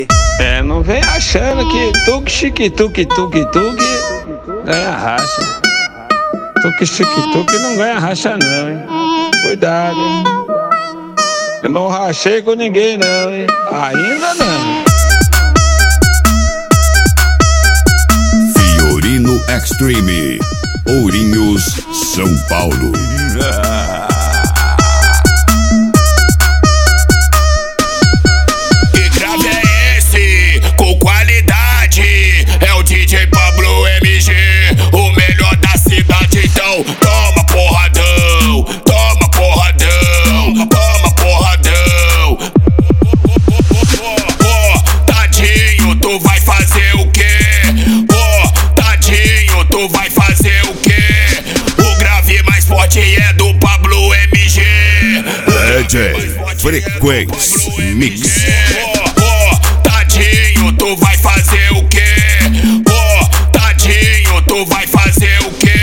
Não vem achando que tuque ganha racha. Tuque não ganha racha não, hein? Cuidado, hein? Eu não rachei com ninguém não, hein? Ainda não. Fiorino Extreme, Ourinhos, São Paulo. Que grave é esse? Com qualidade. É o DJ Pablo MG, o melhor da cidade. Então toma porradão, toma porradão, toma porradão. Tadinho, tu vai fazer o quê? Tadinho, tu vai fazer o quê? O grave mais forte é do Pablo MG. DJ Frequência Mix. Tadinho, tu vai fazer o quê? Tadinho, tu vai fazer o quê?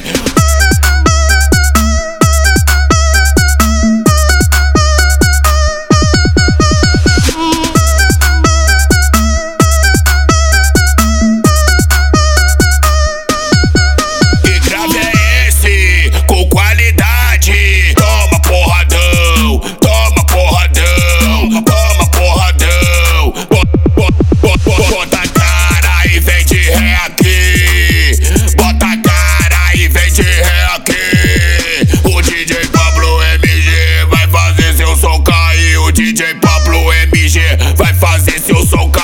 Que grave é esse? Com qualidade. Toma porradão, toma porradão, toma porradão. Bota a cara e vem de ré aqui. Bota a cara e vem de ré aqui. O DJ Pablo MG vai fazer seu som cair. O DJ Pablo MG vai fazer seu som cair.